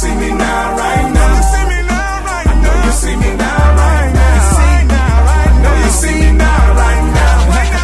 see me now, right now. I know you see me now, right now. I know you see me now, right now.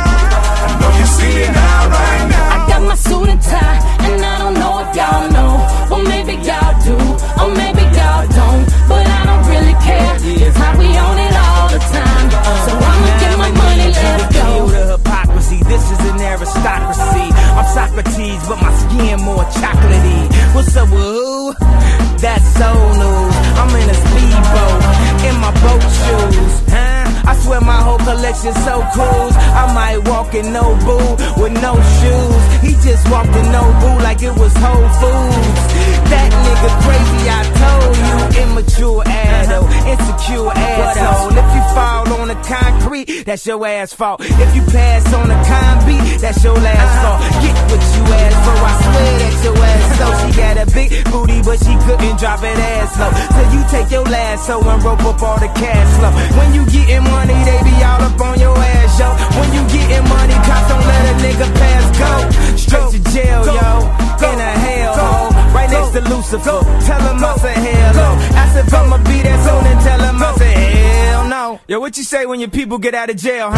I know you see me now, right now. I got my suit and tie, and I don't know if y'all know. Well, maybe y'all do, or maybe y'all don't. But I don't really care, it's how we own it all the time. So I'ma get my money, let's go. The hypocrisy, this is an aristocracy. I'm Socrates, but my skin more chocolatey. What's up with who? That's soul news. I'm in a speedboat, in my boat shoes, huh? I swear my whole collection so cool. I might walk in Nobu with no shoes. He just walked in Nobu like it was Whole Foods. That nigga crazy, I told you. Immature adult, insecure asshole. If you fall on the concrete, that's your ass fault. If you pass on the beat, that's your last fault. Get what you asked for, I swear that's your ass. So she got a big booty, but she couldn't drop it ass low. So you take your lasso and rope up all the cash flow. When you getting money, they be all up on your ass, yo. When you getting money, cops don't let a nigga pass go. Straight to jail, yo, in a hellhole, right next to Lucifer. Tell him I said hello. Ask if I'ma be there soon and tell him I said hell no. Yo, what you say when your people get out of jail,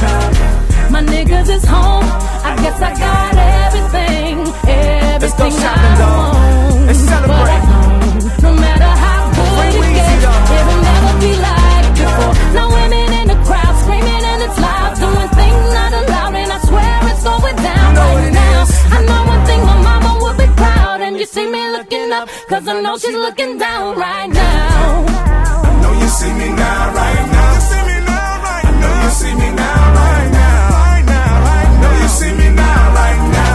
huh? My niggas is home, I guess I got everything. Let's go Everything shopping, I dog. want. Let's celebrate. But no matter how good it gets, it'll never be like before. No women in the crowd screaming and it's loud, doing things not allowed, and I swear it's going down right now. I know one thing, my mama would be proud, and you see me looking up, cause I know she's looking down right now. I know you see me now, right now. I know you see me now, right now. I know you see me now, right now.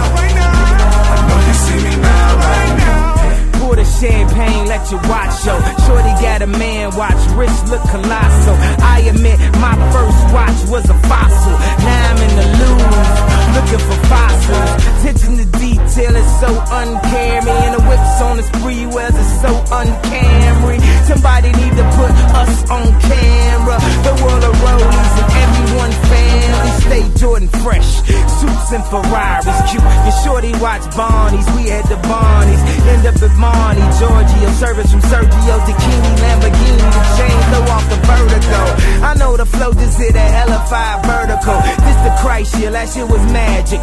I know you see me now, right now. Pour the champagne, let you watch, yo. Shorty got a man watch, wrist look colossal. I admit my first watch was a fossil. Now I'm in the Louvre, looking for fossils. Attention to detail is so uncaring, and the whips on the spree wells is so uncamry. Somebody need to put us on camera. The world of rollies and everyone family. Stay Jordan fresh, suits and Ferraris cute. Your shorty watch Barney's, we had the Barney's. End up at Marnie, Giorgio, service from Sergio, Dakini, Lamborghini, the chain blow off the vertigo. I know the flow just hit a hella 5 vertical. This the Christ year, last year was magic,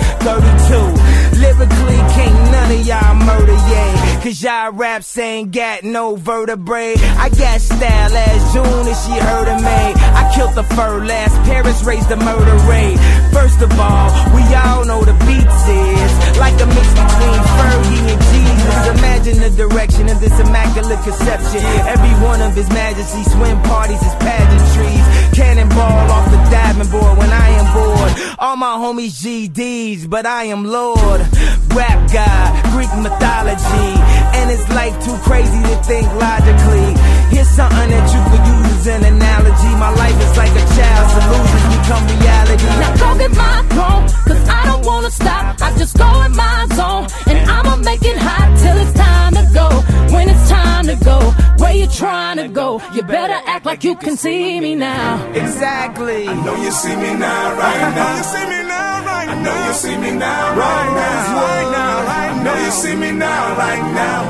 32. Lyrically, can't none of y'all murder, yeah. Cause y'all raps ain't got no vertebrae. I got style last June and she heard of me. I killed the fur last, Paris raised the murder rate. First of all, we all know the beats is like a mix between Fergie and Jesus. Imagine the direction of this immaculate conception. Every one of his majesty swim parties is pageantries. Cannonball off the diving board when I am bored. All my homies GDs, but I am Lord. Rap God, Greek mythology, and it's life too crazy to think logically. Here's something that you could use as an analogy. My life is like a child's illusions become reality. Now go get my throne, cause I don't wanna stop. I just go in my zone, and I'ma make it hot till it's time to go. When it's time to go, where you trying to go? You better act like you can see me now. Exactly. I know you see me now, right now. I know you see me now, right now. I know you see me now, right now.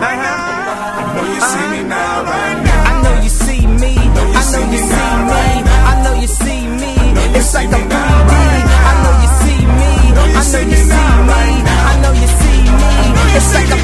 I know you see me now, right now. I know you see me. I know you see me. I know you see me. It's like a 3D. I know you see me. I know you see me. I know you see me. It's like a